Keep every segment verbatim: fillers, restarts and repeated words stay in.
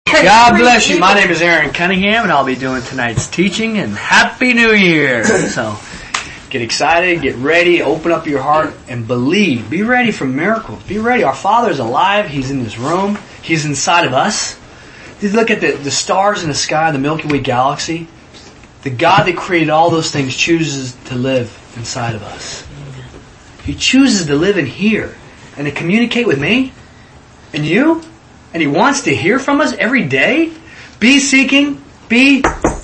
God bless you. My name is Aaron Cunningham, and I'll be doing tonight's teaching, and Happy New Year. So, get excited, get ready, open up your heart, and believe. Be ready for miracles. Be ready. Our Father's alive. He's in this room. He's inside of us. You look at the, the stars in the sky, the Milky Way galaxy. The God that created all those things chooses to live inside of us. He chooses to live in here and to communicate with me and you. And He wants to hear from us every day. Be seeking, be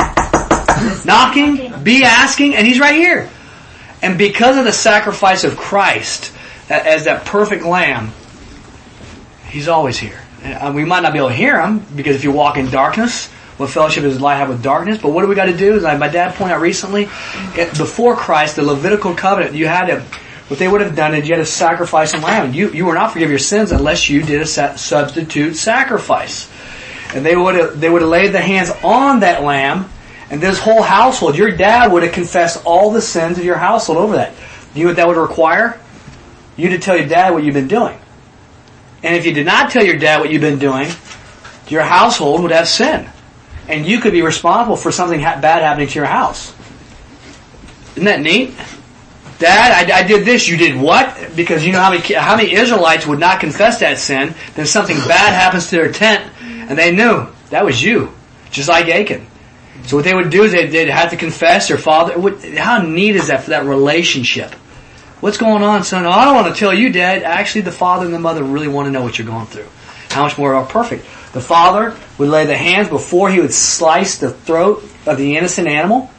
knocking, be asking, and He's right here. And because of the sacrifice of Christ as that perfect lamb, He's always here. And we might not be able to hear Him, because if you walk in darkness, what fellowship does light have with darkness? But what do we got to do? As my dad pointed out recently, before Christ, the Levitical covenant, you had to, what they would have done is you had to sacrifice a lamb. You you were not forgive your sins unless you did a substitute sacrifice. And they would have they would have laid their hands on that lamb, and this whole household, your dad would have confessed all the sins of your household over that. You know what that would require? You to tell your dad what you've been doing. And if you did not tell your dad what you've been doing, your household would have sin. And you could be responsible for something ha- bad happening to your house. Isn't that neat? Dad, I, I did this. You did what? Because you know how many how many Israelites would not confess that sin. Then something bad happens to their tent, and they knew that was you, just like Achan. So what they would do is they'd, they'd have to confess their father. How neat is that for that relationship? What's going on, son? Oh, I don't want to tell you, Dad. Actually, the father and the mother really want to know what you're going through. How much more are perfect? The father would lay the hands before he would slice the throat of the innocent animal,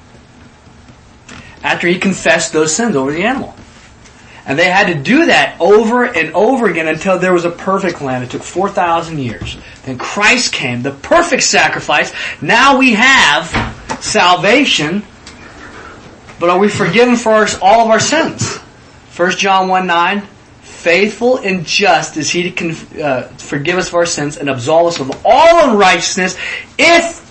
after he confessed those sins over the animal. And they had to do that over and over again until there was a perfect lamb. It took four thousand years. Then Christ came, the perfect sacrifice. Now we have salvation, but are we forgiven for our, all of our sins? First John one nine, faithful and just is He to con- uh, forgive us of our sins and absolve us of all unrighteousness if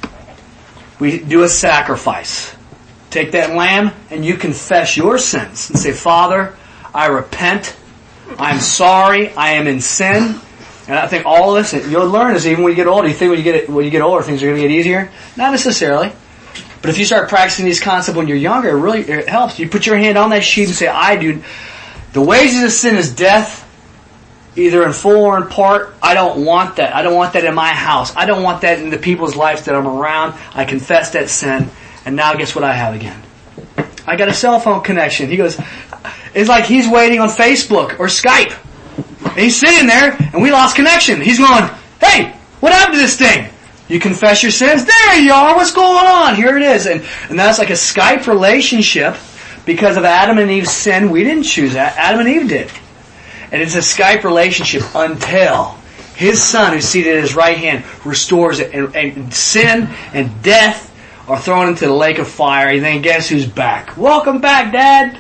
we do a sacrifice. Take that lamb and you confess your sins and say, Father, I repent. I'm sorry. I am in sin. And I think all of this, you'll learn this even when you get older. You think when you get when you get older, things are going to get easier? Not necessarily. But if you start practicing these concepts when you're younger, it really it helps. You put your hand on that sheet and say, I do. The wages of sin is death, either in full or in part. I don't want that. I don't want that in my house. I don't want that in the people's lives that I'm around. I confess that sin. And now guess what I have again? I got a cell phone connection. He goes, it's like he's waiting on Facebook or Skype. And he's sitting there and we lost connection. He's going, hey, what happened to this thing? You confess your sins? There you are. What's going on? Here it is. And, and that's like a Skype relationship because of Adam and Eve's sin. We didn't choose that. Adam and Eve did. And it's a Skype relationship until His Son, who's seated at His right hand, restores it. And, and sin and death are thrown into the lake of fire, and then guess who's back? Welcome back, Dad!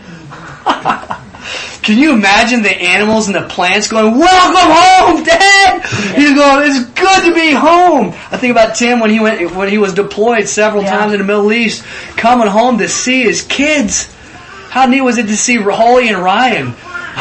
Can you imagine the animals and the plants going, welcome home, Dad! He's going, it's good to be home! I think about Tim when he went, when he was deployed several yeah. times in the Middle East, coming home to see his kids. How neat was it to see Holly and Ryan?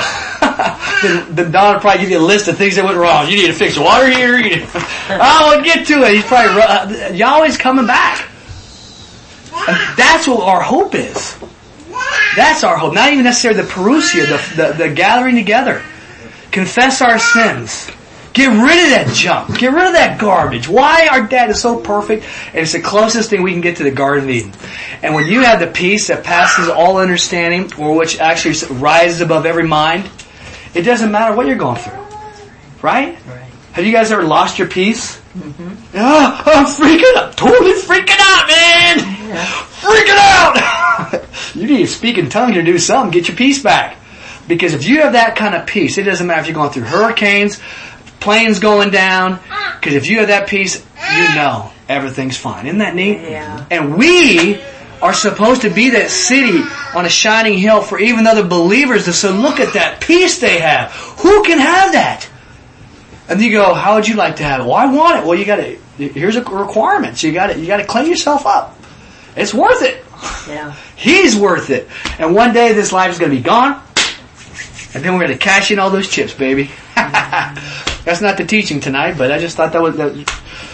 then, then Don would probably give you a list of things that went wrong. You need to fix the water heater. You need to, I'll get to it. He's probably, uh, Yahweh's coming back. And that's what our hope is. That's our hope. Not even necessarily the parousia, the, the, the gathering together. Confess our sins. Get rid of that junk. Get rid of that garbage. Why? Our dad is so perfect, and it's the closest thing we can get to the Garden of Eden. And when you have the peace that passes all understanding, or which actually rises above every mind, it doesn't matter what you're going through. Right? Right. Have you guys ever lost your peace? Mm-hmm. Oh, I'm freaking out. Totally freaking out, man. Yeah. Freaking out. You need to speak in tongues or do something. Get your peace back. Because if you have that kind of peace, it doesn't matter if you're going through hurricanes, planes going down. Because if you have that peace, you know everything's fine. Isn't that neat? Yeah. And we are supposed to be that city on a shining hill for even other believers to say, look at that peace they have. Who can have that? And you go, how would you like to have it? Well, I want it. Well, you got to. Here's a requirement. So you got to. You got to clean yourself up. It's worth it. Yeah. He's worth it. And one day this life is going to be gone, and then we're going to cash in all those chips, baby. That's not the teaching tonight, but I just thought that was. That,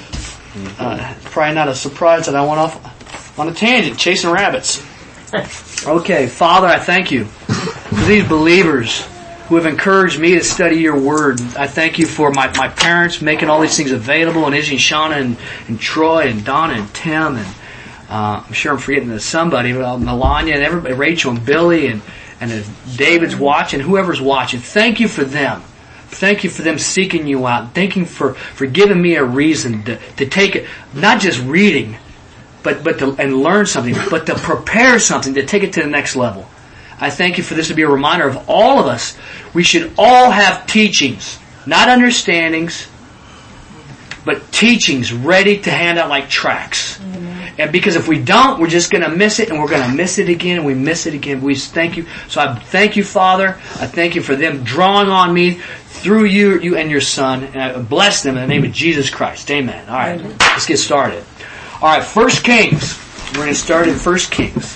Uh, it's probably not a surprise that I went off on a tangent, chasing rabbits. Okay, Father, I thank you for these believers who have encouraged me to study your word. I thank you for my, my parents making all these things available, and Izzy and Shauna and, and Troy and Donna and Tim, and uh, I'm sure I'm forgetting somebody, but Melania and everybody, Rachel and Billy, and, and if David's watching, whoever's watching. Thank you for them. Thank you for them seeking you out. Thank you for, for giving me a reason to, to take it, not just reading, but, but to, and learn something, but to prepare something, to take it to the next level. I thank you for this to be a reminder of all of us. We should all have teachings, not understandings, but teachings ready to hand out like tracts. Mm-hmm. And because if we don't, we're just going to miss it, and we're going to miss it again, and we miss it again. We thank you. So I thank you, Father. I thank you for them drawing on me through you, you and your Son, and I bless them in the name of Jesus Christ. Amen. All right, Amen. Let's get started. All right, First Kings. We're going to start in First Kings.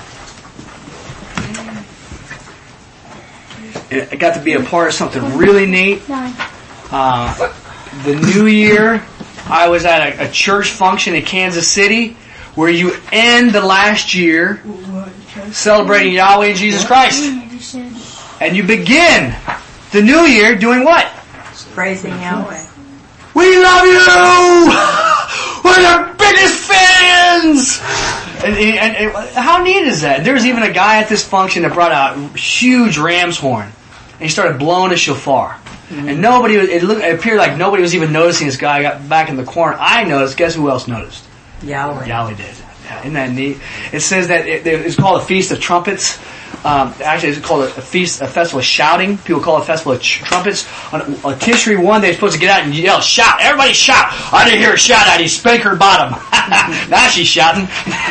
I got to be a part of something really neat. Uh, the new year, I was at a, a church function in Kansas City where you end the last year celebrating Yahweh and Jesus Christ. And you begin the new year doing what? Praising Yahweh. We love you! We're the biggest fans! And, and, and how neat is that? There was even a guy at this function that brought out a huge ram's horn. And he started blowing a shofar. Mm-hmm. And nobody, it, looked, it appeared like nobody was even noticing this guy. Got back in the corner. I noticed. Guess who else noticed? Yahweh. Yahweh did. Yeah, isn't that neat? It says that it, it's called a Feast of Trumpets. Um, actually, it's called a, a feast, a festival of shouting. People call it a festival of ch- trumpets. On, on Tishri one, they're supposed to get out and yell, shout. Everybody shout. I didn't hear a shout out. He spanked her bottom. Now she's shouting.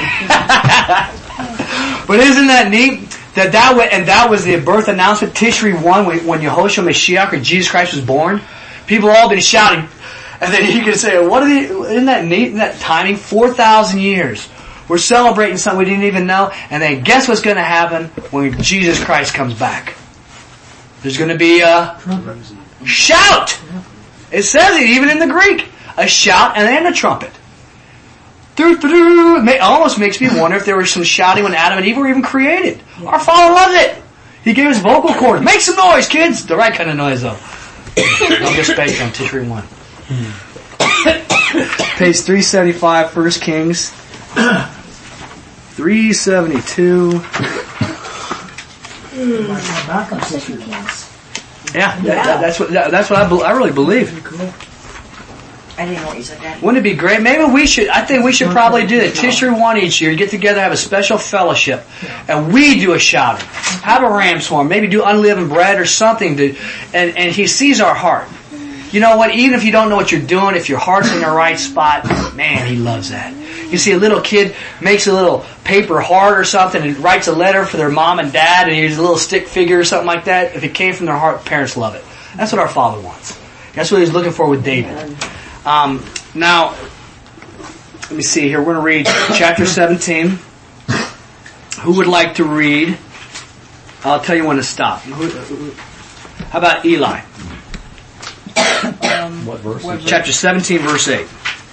But isn't that neat? That that w- and that was the birth announcement, Tishri one, when, when Yehoshua Mashiach or Jesus Christ was born. People all been shouting. And then you can say, what are the, isn't that neat? Isn't that timing? four thousand years. We're celebrating something we didn't even know. And then guess what's going to happen when Jesus Christ comes back? There's going to be a shout. It says it even in the Greek. A shout and then a trumpet. It almost makes me wonder if there was some shouting when Adam and Eve were even created. Our Father loves it. He gave us vocal cords. Make some noise, kids. The right kind of noise, though. I'll just space on Tishri one. Page three seventy-five, First Kings. three seventy-two. Yeah, that, that, that's what that, that's what I, be, I really believe. I didn't know what you said, Dad. Wouldn't it be great? Maybe we should, I think we should probably do that. Tishri one each year, get together, have a special fellowship, and we do a shouting. Have a ram's horn, maybe do unleavened bread or something, to, and, and He sees our heart. You know what? Even if you don't know what you're doing, if your heart's in the right spot, man, He loves that. You see a little kid makes a little paper heart or something and writes a letter for their mom and dad, and here's a little stick figure or something like that. If it came from their heart, parents love it. That's what our Father wants. That's what He's looking for with David. Um, now, let me see here. We're going to read chapter seventeen. Who would like to read? I'll tell you when to stop. Who, who, how about Eli? Um, what verse? What verse? Chapter seventeen, verse eight.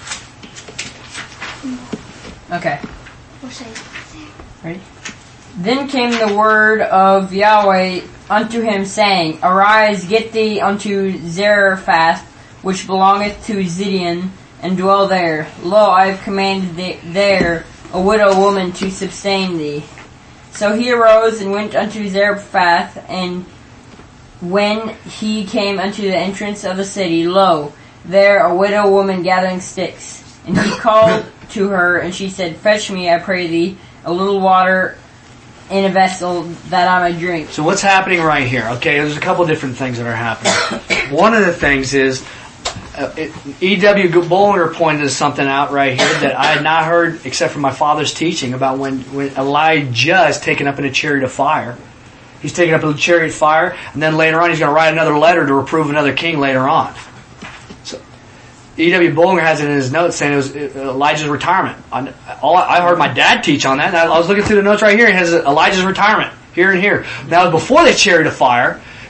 Okay. Ready? Then came the word of Yahweh unto him, saying, Arise, get thee unto Zarephath, which belongeth to Zidon, and dwell there. Lo, I have commanded thee there a widow woman to sustain thee. So he arose and went unto Zarephath, and when he came unto the entrance of the city, lo, there a widow woman gathering sticks. And he called to her, and she said, Fetch me, I pray thee, a little water in a vessel that I may drink. So what's happening right here? Okay, there's a couple different things that are happening. One of the things is, uh, E W Bollinger pointed something out right here that I had not heard except from my father's teaching about when, when Elijah is taken up in a chariot of fire. He's taken up in a chariot of fire, and then later on he's going to write another letter to reprove another king later on. So E W Bollinger has it in his notes saying it was Elijah's retirement. I, all, I heard my dad teach on that. I was looking through the notes right here. It has Elijah's retirement here and here. Now, before the chariot of fire,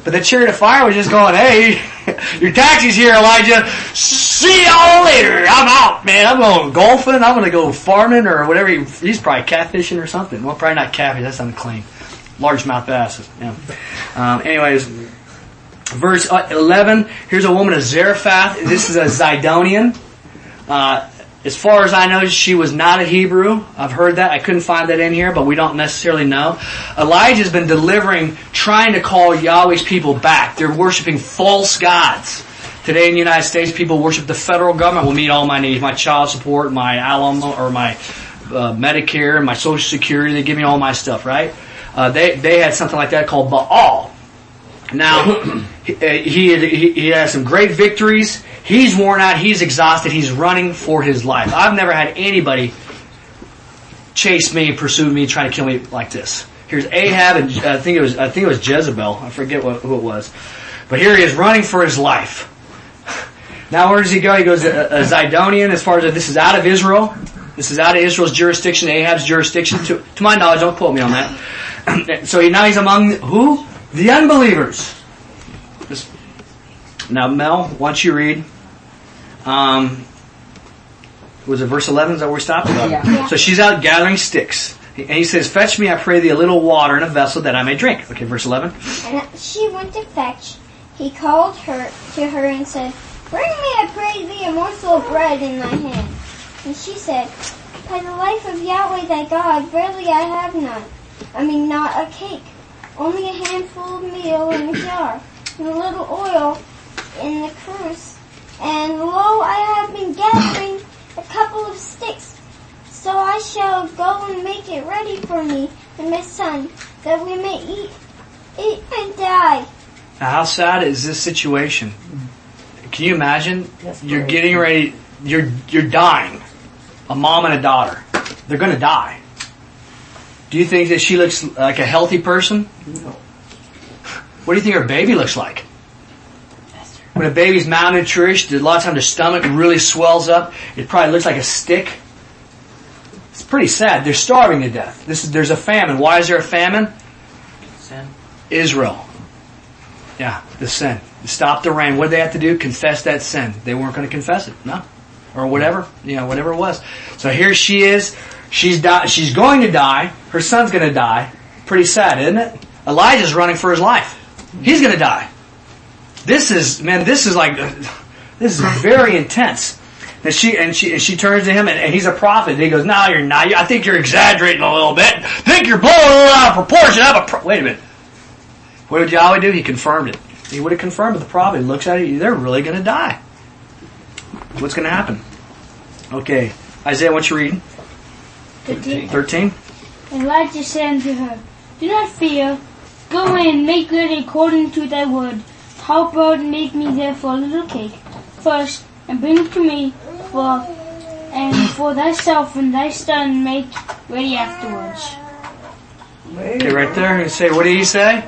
But the chariot of fire was just going, hey, your taxi's here, Elijah. See y'all later. I'm out, man. I'm going golfing. I'm going to go farming or whatever. He, he's probably catfishing or something. Well, probably not catfish. That's unclean. Largemouth bass. Yeah. Um, anyways, verse eleven. Here's a woman of Zarephath. This is a Zidonian. Uh, As far as I know, she was not a Hebrew. I've heard that. I couldn't find that in here, but we don't necessarily know. Elijah's been delivering, trying to call Yahweh's people back. They're worshiping false gods. Today in the United States, people worship the federal government will meet all my needs, my child support, my alum or my uh, Medicare, my Social Security. They give me all my stuff, right? Uh, they they had something like that called Baal. Now, he, he, he has some great victories. He's worn out. He's exhausted. He's running for his life. I've never had anybody chase me, pursue me, try to kill me like this. Here's Ahab, and I think it was I think it was Jezebel. I forget what, who it was. But here he is running for his life. Now, where does he go? He goes to a Zidonian. As far as this is out of Israel. This is out of Israel's jurisdiction, Ahab's jurisdiction. To, to my knowledge, don't quote me on that. So he, now he's among who? The unbelievers. Now, Mel, why don't you read? Um, was it verse eleven? Is that where we stopped? Yeah. Yeah. So she's out gathering sticks. And he says, fetch me, I pray thee, a little water in a vessel that I may drink. Okay, verse eleven. And she went to fetch. He called her to her and said, bring me, I pray thee, a morsel of bread in thy hand. And she said, by the life of Yahweh thy God, verily I have none. I mean, not a cake, only a handful of meal in a jar, and a little oil in the cruse. And lo, I have been gathering a couple of sticks, so I shall go and make it ready for me and my son, that we may eat, eat and die. Now, how sad is this situation? Can you imagine? You're getting ready, you're you're dying. A mom and a daughter. They're going to die. Do you think that she looks like a healthy person? No. What do you think her baby looks like? When a baby's malnourished, a lot of times their stomach really swells up. It probably looks like a stick. It's pretty sad. They're starving to death. This is, there's a famine. Why is there a famine? Sin. Israel. Yeah, the sin. Stop the rain. What did they have to do? Confess that sin. They weren't going to confess it. No. Or whatever. You know, whatever it was. So here she is. She's di- She's going to die. Her son's going to die. Pretty sad, isn't it? Elijah's running for his life. He's going to die. This is, man, this is like, this is very intense. And she, and she, and she turns to him, and, and he's a prophet. And he goes, no, you're not. I think you're exaggerating a little bit. I think you're blowing a little out of proportion. I'm a pro-. Wait a minute. What did Yahweh do? He confirmed it. He would have confirmed it. The prophet he looks at it, they're really going to die. What's going to happen? Okay. Isaiah, what you reading? Thirteen. Thirteen? Elijah said unto her, do not fear. Go in, make ready according to thy word. Help out and make me therefore a little cake first, and bring it to me, for and for thyself and thy son make ready afterwards. Okay, right there. You say, what did he say?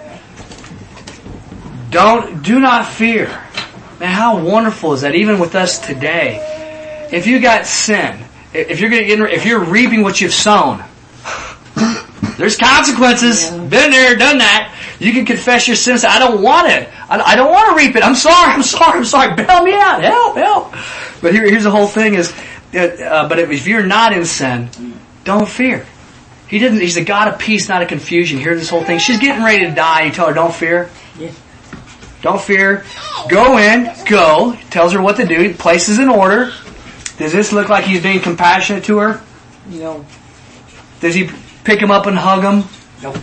Don't, do not fear. Man, how wonderful is that? Even with us today, if you got sin, if you're going to, if you're reaping what you've sown, there's consequences. Yeah. Been there, done that. You can confess your sins. I don't want it. I, I don't want to reap it. I'm sorry. I'm sorry. I'm sorry. Bail me out. Help, help. But here, here's the whole thing: is, uh, but if, if you're not in sin, don't fear. He didn't. He's a God of peace, not of confusion. Hear this whole thing. She's getting ready to die. You tell her, don't fear. Yeah. Don't fear. Go in. Go. He tells her what to do. He places in order. Does this look like he's being compassionate to her? No. Does he pick him up and hug him? Nope.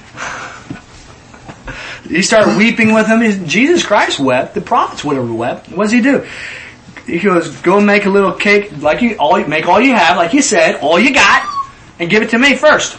He started weeping with him. Jesus Christ wept. The prophets would have wept. What does he do? He goes, go and make a little cake, like you, all, make all you have, like you said, all you got, and give it to me first.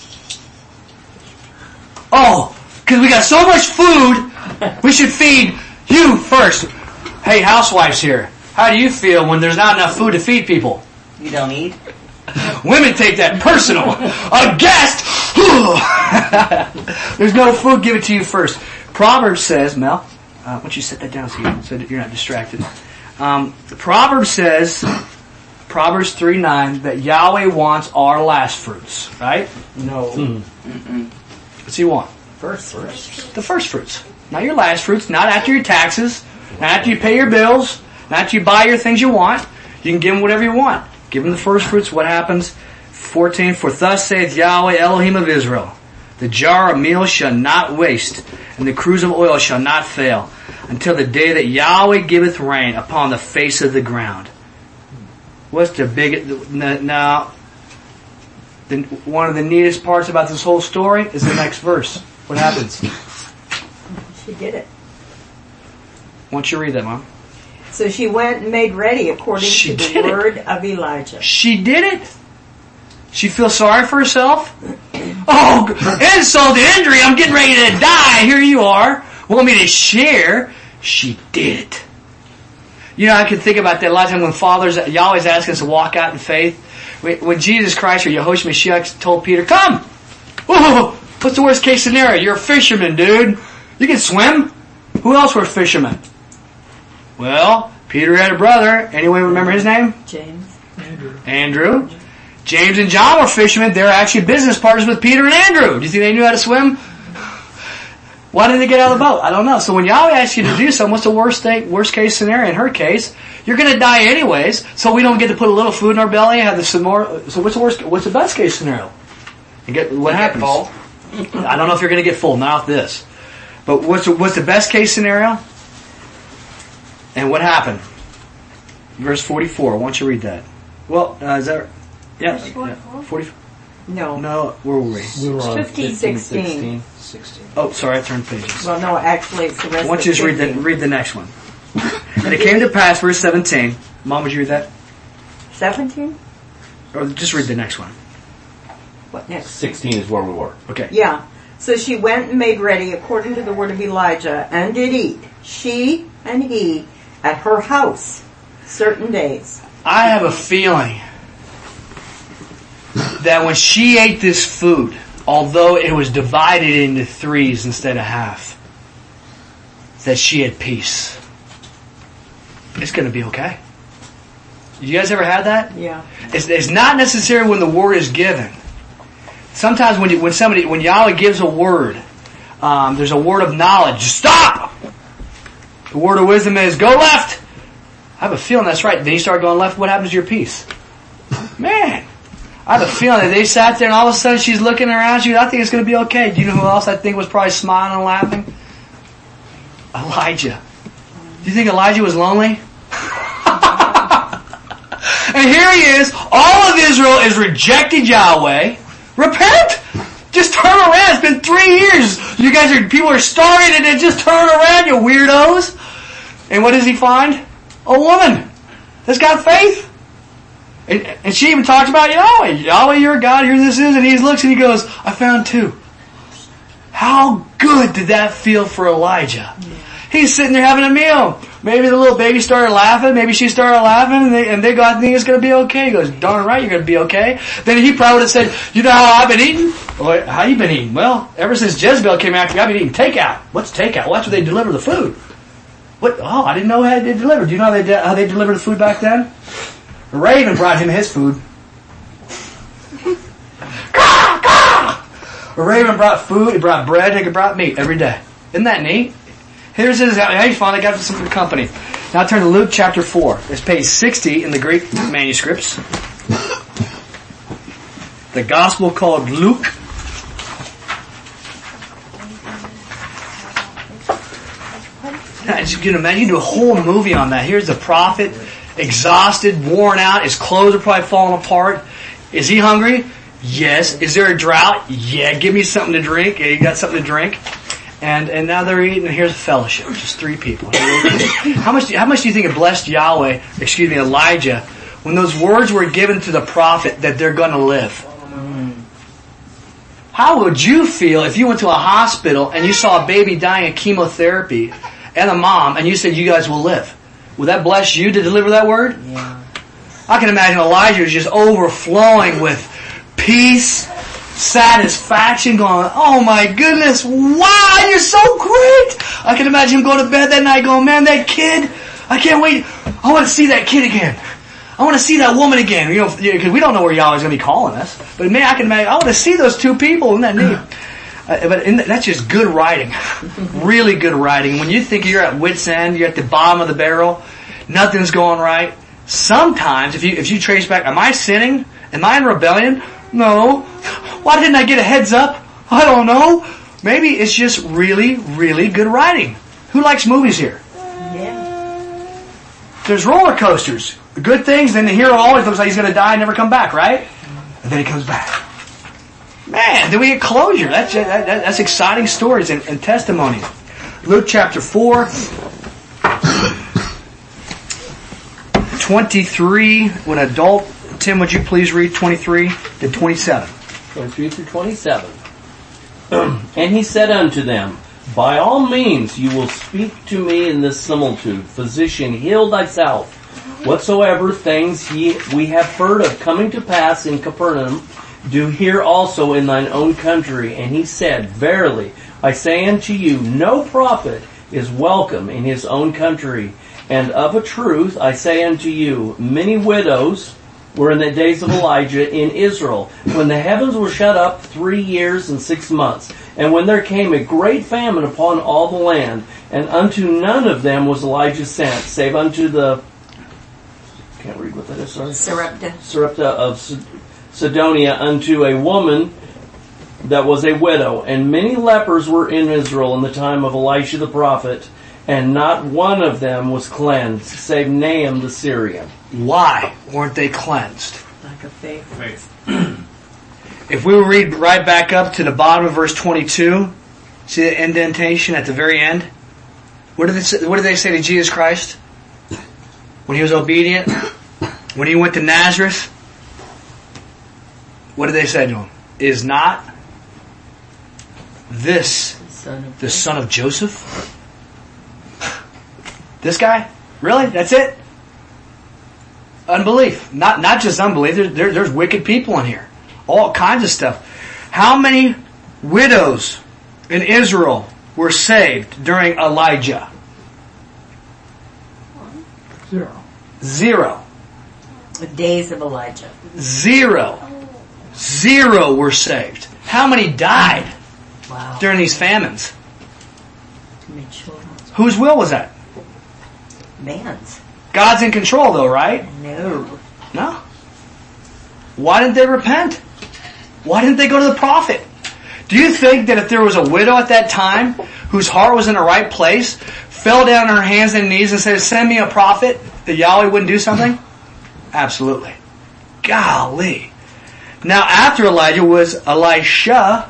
Oh, because we got so much food, we should feed you first. Hey, housewives here, how do you feel when there's not enough food to feed people? You don't eat? Women take that personal. A guest! There's no food, give it to you first. Proverbs says, Mel, uh, why don't you set that down so, you, so that you're not distracted. Um, Proverbs says, Proverbs three nine, that Yahweh wants our last fruits, right? No. Mm. What's he want? First fruits. The first fruits. Not your last fruits, not after your taxes, not after you pay your bills, not after you buy your things you want. You can give them whatever you want. Give them the first fruits. What happens? fourteen, for thus saith Yahweh Elohim of Israel, the jar of meal shall not waste, and the cruse of oil shall not fail, until the day that Yahweh giveth rain upon the face of the ground. What's the big... Now, the, one of the neatest parts about this whole story is the next verse. What happens? She did it. Why don't you read that, Mom? So she went and made ready according She to the did it. word of Elijah. She did it. She feels sorry for herself. Oh, insult to injury. I'm getting ready to die. Here you are. Want me to share? She did it. You know, I can think about that a lot of times when fathers, Yahweh's asking us to walk out in faith. When Jesus Christ or Yehoshua Mashiach told Peter, come! Oh, what's the worst case scenario? You're a fisherman, dude. You can swim. Who else were fishermen? Well, Peter had a brother. Anyone remember his name? James. Andrew. Andrew. James and John were fishermen. They were actually business partners with Peter and Andrew. Do you think they knew how to swim? Why didn't they get out of the boat? I don't know. So when Yahweh asks you to do something, what's the worst thing, worst case scenario? In her case, you're going to die anyways. So we don't get to put a little food in our belly and have the some more. So what's the worst? What's the best case scenario? You get what You happens? Get full. I don't know if you're going to get full. Not off this. But what's the, what's the best case scenario? And what happened? Verse forty-four. Why don't you read that? Well, uh, is that yeah? forty-four? forty. No. No, where were we? We were on fifteen, fifteen, sixteen. sixteen. Oh, sorry, I turned pages. Well, no, actually, it's the rest Why don't of you just read the, fifteen. read the next one? And it came to pass, verse seventeen. Mom, would you read that? seventeen? Or just read the next one. What next? sixteen is where we were. Okay. Yeah. So she went and made ready according to the word of Elijah, and did eat, she and he, at her house, certain days. I have a feeling that when she ate this food, although it was divided into threes instead of half, that she had peace. It's going to be okay. You guys ever had that? Yeah. It's, it's not necessarily when the word is given. Sometimes when you, when somebody when Yahweh gives a word, um, there's a word of knowledge. Stop. The word of wisdom is go left. I have a feeling that's right. Then you start going left. What happens to your peace? Man, I have a feeling that they sat there and all of a sudden she's looking around you. I think it's going to be okay. Do you know who else I think was probably smiling and laughing? Elijah. Do you think Elijah was lonely? And here he is. All of Israel is rejected Yahweh. Repent! Just turn around. It's been three years. You guys are, people are starving and then just turn around, you weirdos. And what does he find? A woman that's got faith. And, and she even talks about Yahweh. Yahweh, you're God, here this is. And he looks and he goes, I found two. How good did that feel for Elijah? He's sitting there having a meal. Maybe the little baby started laughing. Maybe she started laughing, and they, and they got think it's going to be okay. He goes, darn right, you're going to be okay. Then he probably would have said, you know how I've been eating? Well, how you been eating? Well, ever since Jezebel came after me, I've been eating takeout. What's takeout? Well, that's where they deliver the food. What? Oh, I didn't know how they delivered. Do you know how they de- how they delivered the food back then? A raven brought him his food. Caw, caw! A raven brought food. He brought bread. And he brought meat every day. Isn't that neat? Here's his, how he finally got some good company. Now turn to Luke chapter four. It's page sixty in the Greek manuscripts. The gospel called Luke. Now, you can imagine, you can do a whole movie on that. Here's the prophet, exhausted, worn out. His clothes are probably falling apart. Is he hungry? Yes. Is there a drought? Yeah. Give me something to drink. Yeah, you got something to drink? And and now they're eating, and here's a fellowship. Just three people. How much, how much do you think it blessed Yahweh, excuse me, Elijah, when those words were given to the prophet that they're going to live? How would you feel if you went to a hospital and you saw a baby dying of chemotherapy and a mom, and you said, you guys will live? Would that bless you to deliver that word? Yeah. I can imagine Elijah was just overflowing with peace, satisfaction, going, oh my goodness, wow, you're so great. I can imagine him going to bed that night going, man, that kid, I can't wait. I want to see that kid again. I want to see that woman again. You know, because we don't know where Yahweh's going to be calling us. But man, I can imagine, I want to see those two people. Isn't that neat? Uh, but in the, that's just good writing. Really good writing. When you think you're at wit's end, you're at the bottom of the barrel, nothing's going right. Sometimes, if you if you trace back, am I sinning? Am I in rebellion? No. Why didn't I get a heads up? I don't know. Maybe it's just really, really good writing. Who likes movies here? Yeah. There's roller coasters. Good things, then the hero always looks like he's going to die and never come back, right? And then he comes back. Man, then we get closure. That's that, that, that's exciting stories and, and testimonies. Luke chapter four, twenty-three. When adult, Tim, would you please read twenty-three to twenty-seven? twenty-three through twenty-seven. And he said unto them, By all means you will speak to me in this similitude. Physician, heal thyself. Whatsoever things ye, we have heard of coming to pass in Capernaum, do here also in thine own country. And he said, Verily, I say unto you, no prophet is welcome in his own country. And of a truth, I say unto you, many widows were in the days of Elijah in Israel, when the heavens were shut up three years and six months, and when there came a great famine upon all the land, and unto none of them was Elijah sent, save unto the, can't read what that is, sorry. Sarepta. Sarepta of Sidonia, unto a woman that was a widow. And many lepers were in Israel in the time of Elisha the prophet, and not one of them was cleansed, save Naaman the Syrian. Why weren't they cleansed? Lack of faith. Faith. If we read right back up to the bottom of verse twenty-two, see the indentation at the very end? What did they say, what did they say to Jesus Christ? When he was obedient? When he went to Nazareth? What did they say to him? Is not this the son of Joseph? This guy? Really? That's it? Unbelief. Not not just unbelief. There, there, there's wicked people in here. All kinds of stuff. How many widows in Israel were saved during Elijah? Zero. Zero. The days of Elijah. Zero. Zero were saved. How many died Wow. during these famines? Too many children. Whose will was that? Man's. God's in control though, right? No. No. Why didn't they repent? Why didn't they go to the prophet? Do you think that if there was a widow at that time whose heart was in the right place, fell down on her hands and knees and said, send me a prophet, that Yahweh wouldn't do something? Absolutely. Golly. Now after Elijah was Elisha,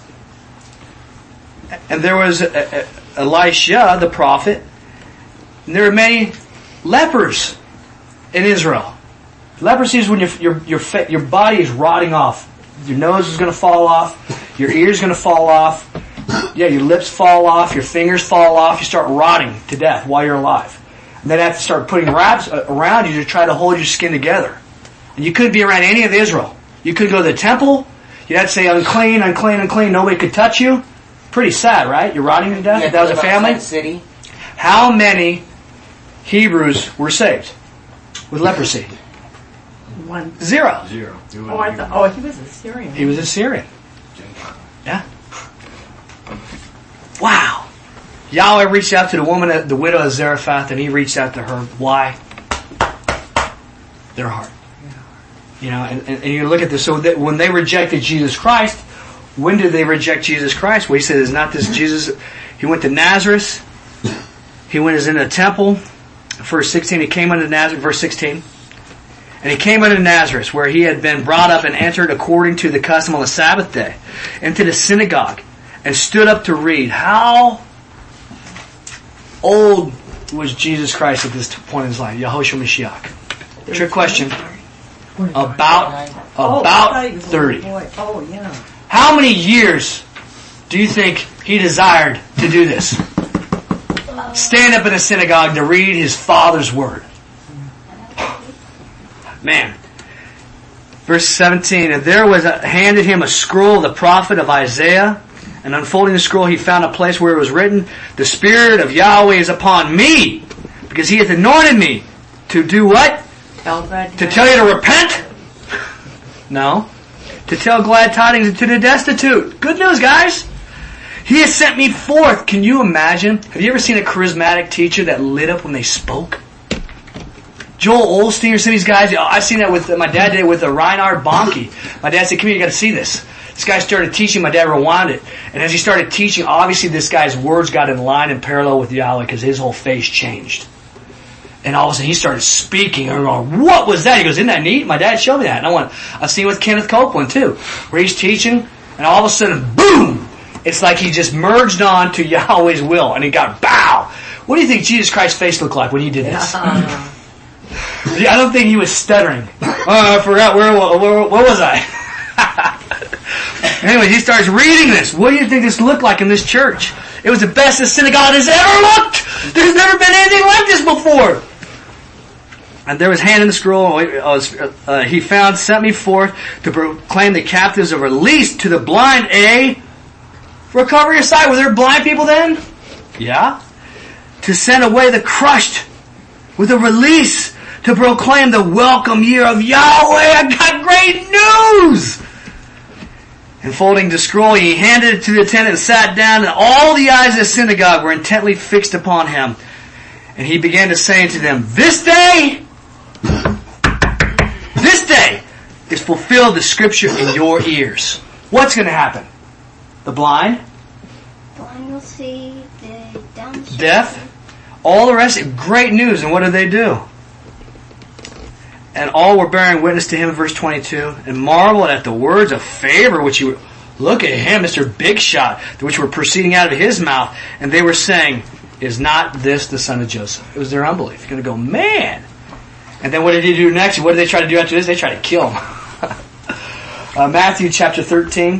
and there was Elisha, the prophet, and there were many lepers in Israel. Leprosy is when your your your your body is rotting off. Your nose is going to fall off. Your ears going to fall off. Yeah, your lips fall off. Your fingers fall off. You start rotting to death while you're alive. And then they have to start putting wraps around you to try to hold your skin together. And you couldn't be around any of Israel. You couldn't go to the temple. You had to say unclean, unclean, unclean. Nobody could touch you. Pretty sad, right? You're rotting to death. That was a family. City. How many Hebrews were saved with leprosy? One. Zero. Zero. Oh, I thought, oh, he was a Syrian. He was a Syrian. Yeah. Wow. Yahweh reached out to the woman, the widow of Zarephath, and he reached out to her. Why? Their heart. You know, and, and, and you look at this. So that when they rejected Jesus Christ, when did they reject Jesus Christ? Well, he said, "Is not this Jesus?" He went to Nazareth. He went as in the temple. Verse sixteen. He came unto Nazareth. Verse sixteen. And he came unto Nazareth, where he had been brought up, and entered according to the custom on the Sabbath day into the synagogue, and stood up to read. How old was Jesus Christ at this point in his life? Yahushua Mashiach. Trick question. About about thirty. Oh, yeah. How many years do you think he desired to do this? Stand up in a synagogue to read his Father's word. Man. Verse seventeen, and there was a, handed him a scroll of the prophet of Isaiah, and unfolding the scroll he found a place where it was written, the Spirit of Yahweh is upon me, because he hath anointed me to do what? To tell you to repent? No. To tell glad tidings to the destitute. Good news, guys. He has sent me forth. Can you imagine? Have you ever seen a charismatic teacher that lit up when they spoke? Joel Osteen or some of these guys. I've seen that with, my dad did it with the Reinhard Bonnke. My dad said, come here, you got to see this. This guy started teaching, my dad rewound it. And as he started teaching, obviously this guy's words got in line and parallel with Yahweh because his whole face changed. And all of a sudden he started speaking. And I'm going, what was that? He goes, isn't that neat? My dad showed me that. And I went, I've seen it with Kenneth Copeland too, where he's teaching, and all of a sudden, boom! It's like he just merged on to Yahweh's will, and he got bow. What do you think Jesus Christ's face looked like when he did this? Yeah. I don't think he was stuttering. Oh, I forgot where, where what was I? Anyway, he starts reading this. What do you think this looked like in this church? It was the best this synagogue has ever looked. There's never been anything like this before. And there was hand in the scroll. Uh, he found, sent me forth to proclaim the captives are released, to the blind, a recover your sight. Were there blind people then? Yeah. To send away the crushed with a release, to proclaim the welcome year of Yahweh. I got great news. And folding the scroll, he handed it to the attendant and sat down, and all the eyes of the synagogue were intently fixed upon him. And he began to say unto them, this day, this day is fulfilled the scripture in your ears. What's going to happen? The blind? Blind will see, the dumb shall Deaf? All the rest, great news. And what did they do? And all were bearing witness to him, verse twenty-two, and marveled at the words of favor which you look at him, Mister Big Shot, which were proceeding out of his mouth. And they were saying, is not this the son of Joseph? It was their unbelief. You're going to go, man. And then what did he do next? What did they try to do after this? They tried to kill him. uh, Matthew chapter thirteen.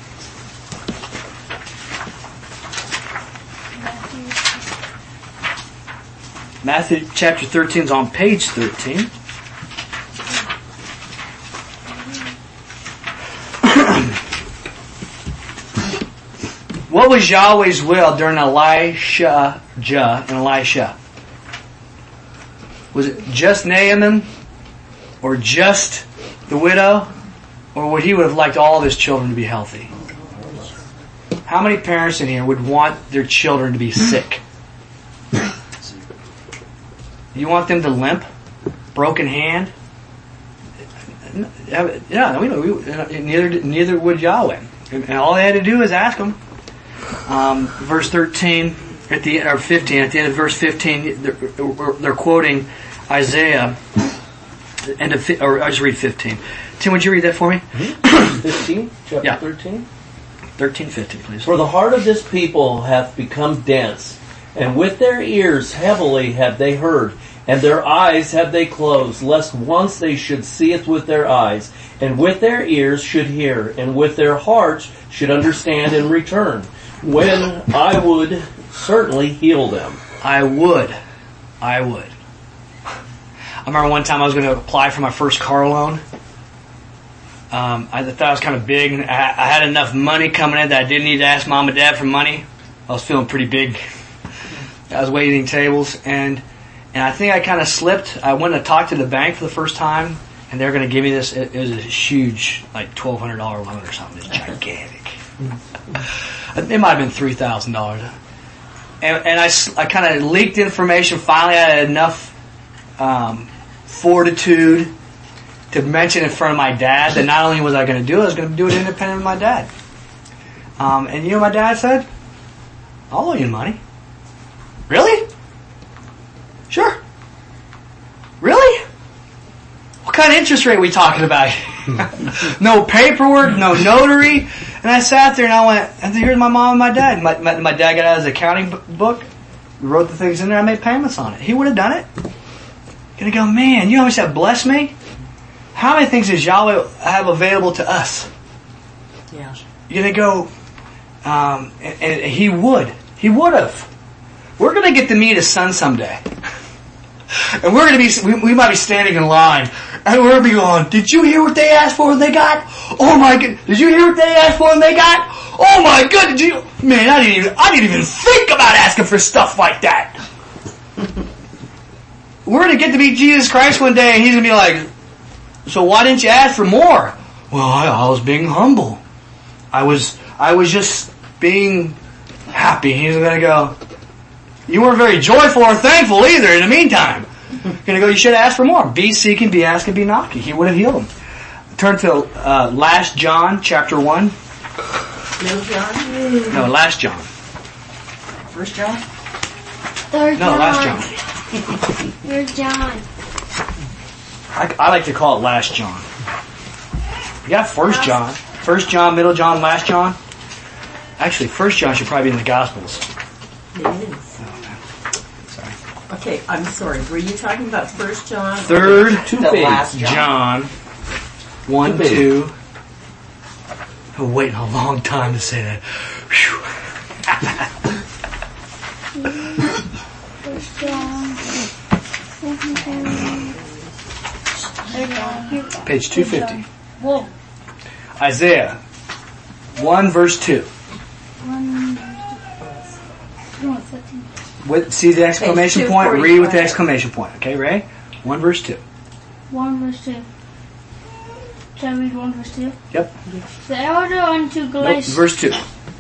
Matthew chapter thirteen is on page thirteen. What was Yahweh's will during Elisha and Elisha? Was it just Naaman? Or just the widow? Or would he would have liked all of his children to be healthy? How many parents in here would want their children to be sick? You want them to limp? Broken hand? Yeah, we know. Neither, neither would Yahweh. And all they had to do is ask him. Um, verse thirteen at the or fifteen at the end of verse fifteen, they're, they're quoting Isaiah. End of or I just read fifteen. Tim, would you read that for me? Fifteen, chapter yeah. thirteen. Thirteen, fifteen, please. For the heart of this people hath become dense, and with their ears heavily have they heard, and their eyes have they closed, lest once they should see it with their eyes, and with their ears should hear, and with their hearts should understand and return, when I would certainly heal them. I would. I would. I remember one time I was going to apply for my first car loan. Um, I thought I was kind of big. I, I had enough money coming in that I didn't need to ask mom and dad for money. I was feeling pretty big. I was waiting tables, and and I think I kind of slipped. I went to talk to the bank for the first time, and they were going to give me this. It, it was a huge, like twelve hundred dollars loan or something. It's gigantic. It might have been three thousand dollars. And, and I, I kind of leaked information. Finally, I had enough um, fortitude to mention in front of my dad that not only was I going to do it, I was going to do it independent of my dad. Um, and you know what my dad said? I'll owe you money. Really? Sure. Really? What kind of interest rate are we talking about? No paperwork, no notary. And I sat there and I went, and here's my mom and my dad. My, my, my dad got out his accounting book, wrote the things in there, I made payments on it. He would have done it. Gonna go, man, you know how much that blessed me? How many things does Yahweh have available to us? Yeah. You're gonna go, um, and, and he would. He would have. We're gonna get to meet his son someday. And we're gonna be, we, we might be standing in line, and we're gonna be going, did you hear what they asked for and they got? Oh my god, did you hear what they asked for and they got? Oh my god, did you, man, I didn't even, I didn't even think about asking for stuff like that. We're gonna get to meet Jesus Christ one day, and he's gonna be like, so why didn't you ask for more? Well, I, I was being humble. I was, I was just being happy. He's going to go, you weren't very joyful or thankful either in the meantime. Going to go, you should have asked for more. Be seeking, be asking, be knocking. He would have healed him. Turn to uh, Last John, chapter one. Little John? No, Last John. First John? Third No, John. Last John. Third John. I, I like to call it Last John. You got First John. First John, Middle John, Last John. Actually, First John should probably be in the Gospels. It is. Sorry. Okay, I'm sorry. Were you talking about First John? Third Two The pages. last John. One, Two two. I'm waiting a long time to say that. Whew. First John. Second John. Third John. Page two fifty. Whoa. Isaiah one verse two. One. No, thirteen. What, see the exclamation Page point? two Read with the forty-five. exclamation point. Okay, Ray? one verse two. One verse two. Shall I read one verse two? Yep. The elder unto Nope, Galatians. verse two.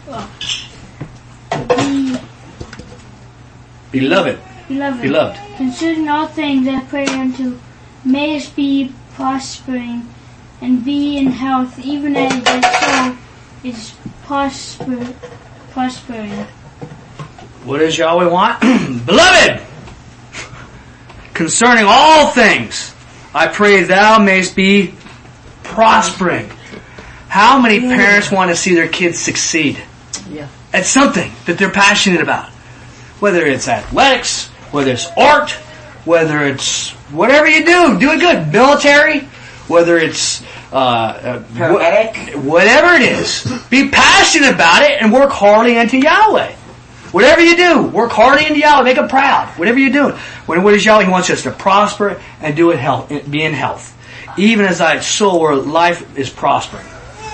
Be Beloved. beloved. Beloved. Concerning all things I pray unto, mayest be prospering and be in health, even as thy soul is prosper, prospering. What does Yahweh want? Beloved! Concerning all things, I pray thou mayst be prospering. How many parents want to see their kids succeed Yeah. at something that they're passionate about? Whether it's athletics, whether it's art, whether it's whatever you do, do it good. Military, whether it's uh, uh, Paramedic. wh- whatever it is, be passionate about it and work hardly unto Yahweh. Whatever you do, work hardly unto Yahweh. Make Him proud. Whatever you're doing. When what is Yahweh? He wants us to prosper and do it health, be in health, even as thy soul or life is prospering.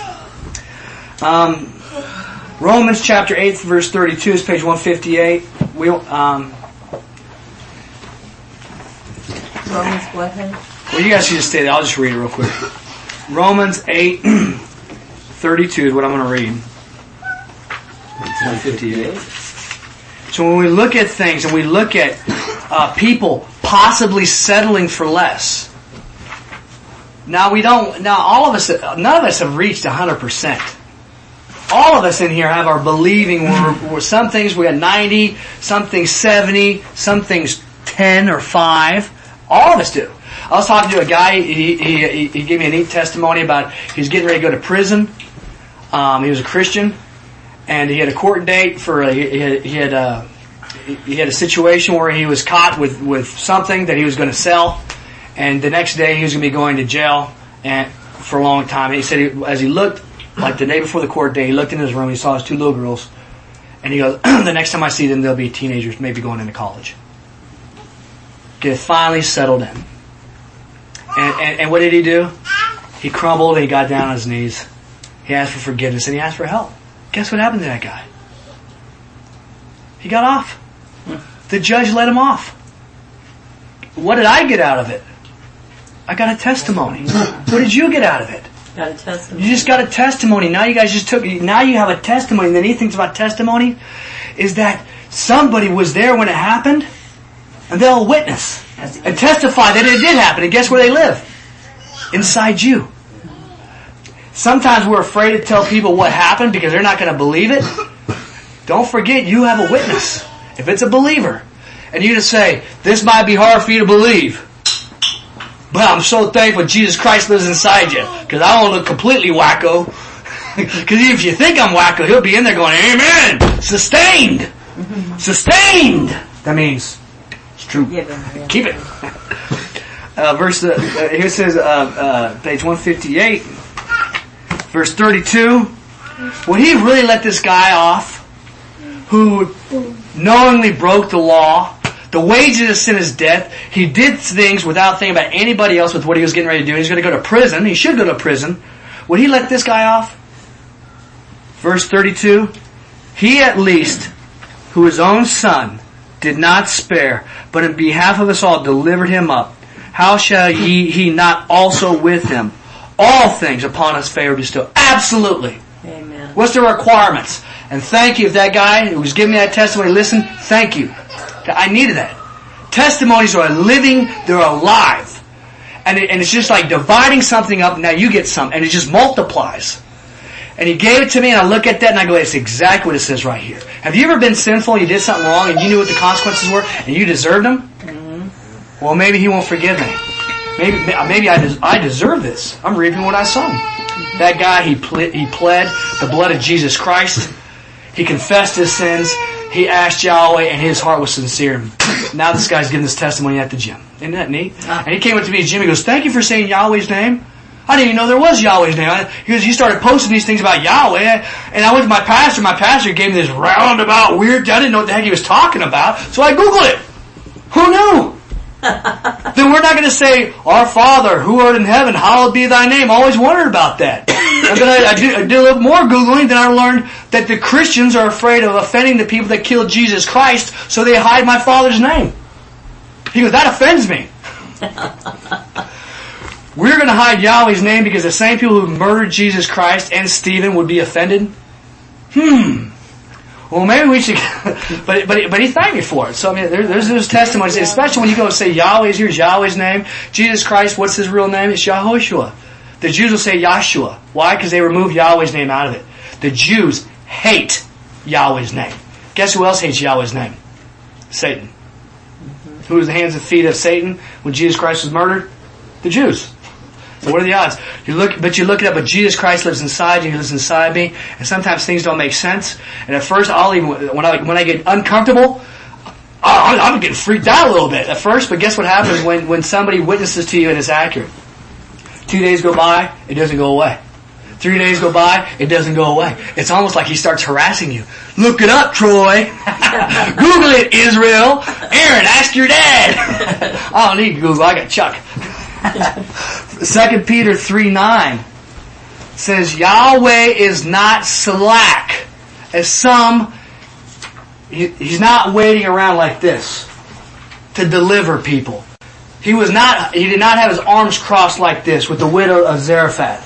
Um, Romans chapter eight, verse thirty-two is page one fifty-eight. We um, Romans what? honey? well, you guys can just stay there. I'll just read it real quick. Romans eight, thirty-two is what I'm going to read. one fifty-eight. So when we look at things and we look at uh, people possibly settling for less, now we don't. Now all of us, none of us have reached one hundred percent. All of us in here have our believing. Where, where some things we got ninety, some things seventy, some things ten or five. All of us do. I was talking to a guy. He he, he gave me a neat testimony about he was getting ready to go to prison. Um, he was a Christian. And he had a court date for a, he had he had a he had a situation where he was caught with, with something that he was going to sell, and the next day he was going to be going to jail and for a long time. And he said he, as he looked, like the day before the court day, he looked in his room. He saw his two little girls, and he goes, "The next time I see them, they'll be teenagers, maybe going into college." Get finally settled in, and, and and what did he do? He crumbled and he got down on his knees. He asked for forgiveness and he asked for help. Guess what happened to that guy? He got off. The judge let him off. What did I get out of it? I got a testimony. What did you get out of it? Got a testimony. You just got a testimony. Now you guys just took, now you have a testimony. And the neat thing about testimony is that somebody was there when it happened and they'll witness and testify that it did happen. And guess where they live? Inside you. Sometimes we're afraid to tell people what happened because they're not going to believe it. Don't forget, you have a witness. If it's a believer, and you just say, this might be hard for you to believe, but I'm so thankful Jesus Christ lives inside you, because I don't look completely wacko. Because if you think I'm wacko, He'll be in there going, amen! Sustained! Sustained! That means, it's true. Keep it. Uh, verse, uh, uh, here it says, uh, uh, page one fifty-eight, verse thirty-two. When He really let this guy off, who knowingly broke the law, the wages of sin is death, he did things without thinking about anybody else with what he was getting ready to do. He's going to go to prison. He should go to prison. Would He let this guy off? Verse thirty-two. He at least, who His own Son did not spare, but in behalf of us all delivered Him up. How shall ye, He not also with Him all things upon us favor bestow? Absolutely. Amen. What's the requirements? And thank you if that guy who was giving me that testimony, listen, thank you. I needed that. Testimonies are living, they're alive. And, it, and it's just like dividing something up, now you get some, and it just multiplies. And he gave it to me, and I look at that and I go, it's exactly what it says right here. Have you ever been sinful, you did something wrong, and you knew what the consequences were, and you deserved them? Mm-hmm. Well, maybe he won't forgive me. Maybe maybe I, des- I deserve this. I'm reaping what I sown. Mm-hmm. That guy, he, ple- he pled the blood of Jesus Christ. He confessed his sins. He asked Yahweh, and his heart was sincere. Now this guy's giving this testimony at the gym. Isn't that neat? And he came up to me at the gym. He goes, thank you for saying Yahweh's name. I didn't even know there was Yahweh's name. He goes, you started posting these things about Yahweh. And I went to my pastor. My pastor gave me this roundabout weird, I didn't know what the heck he was talking about. So I Googled it. Who knew? Then we're not going to say, our Father, who art in heaven, hallowed be thy name. I always wondered about that. And then I, I, did, I did a little more Googling, then I learned that the Christians are afraid of offending the people that killed Jesus Christ, so they hide my Father's name. He goes, that offends me. We're going to hide Yahweh's name because the same people who murdered Jesus Christ and Stephen would be offended? Hmm. Well, maybe we should, but but but he thanked me for it. So I mean, there, there's those testimonies, especially when you go and say Yahweh's here's Yahweh's name. Jesus Christ, what's his real name? It's Yahushua. The Jews will say Yahshua. Why? Because they removed Yahweh's name out of it. The Jews hate Yahweh's name. Guess who else hates Yahweh's name? Satan. Mm-hmm. Who was the hands and feet of Satan when Jesus Christ was murdered? The Jews. So what are the odds? You look, but you look it up, but Jesus Christ lives inside you, he lives inside me, and sometimes things don't make sense. And at first, I'll even, when I, when I get uncomfortable, I'm, I'm getting freaked out a little bit at first, but guess what happens when, when somebody witnesses to you and it's accurate? Two days go by, it doesn't go away. Three days go by, it doesn't go away. It's almost like he starts harassing you. Look it up, Troy. Google it, Israel. Aaron, ask your dad. I don't need Google, I got Chuck. Second Peter three nine says, Yahweh is not slack, as some, he, he's not waiting around like this to deliver people. He was not, he did not have his arms crossed like this with the widow of Zarephath.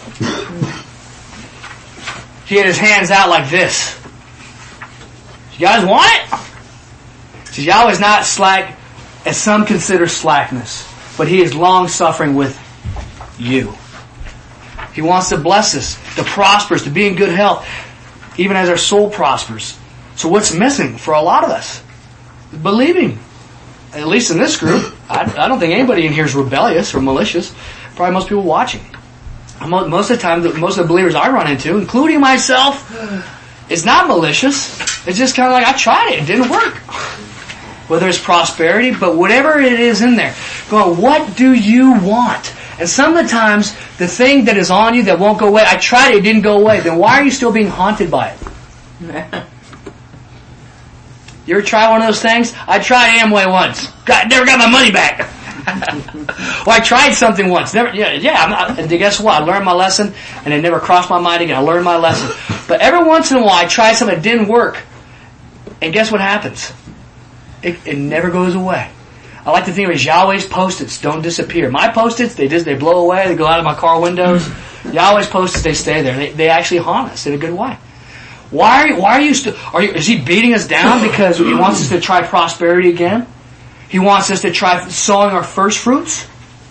He had his hands out like this. You guys want it? He says, Yahweh is not slack, as some consider slackness, but he is long suffering with you. He wants to bless us, to prosper us, to be in good health, even as our soul prospers. So what's missing for a lot of us? Believing. At least in this group, I, I don't think anybody in here is rebellious or malicious. Probably most people watching. Most of the time, most of the believers I run into, including myself, it's not malicious. It's just kind of like, I tried it, it didn't work. Whether it's prosperity, but whatever it is in there. Going, what do you want? And some of the times, the thing that is on you that won't go away, I tried it, it didn't go away. Then why are you still being haunted by it? You ever try one of those things? I tried Amway once. Got, never got my money back. Well, I tried something once. Never, yeah, yeah. I'm not, and guess what? I learned my lesson, and it never crossed my mind again. I learned my lesson. But every once in a while, I try something that didn't work, and guess what happens? It, it never goes away. I like to think of it as Yahweh's post-its don't disappear. My post-its, they just they blow away. They go out of my car windows. Yahweh's post-its, they stay there. They, they actually haunt us in a good way. Why are, why are you still, are you, is he beating us down because he wants us to try prosperity again? He wants us to try sowing our first fruits?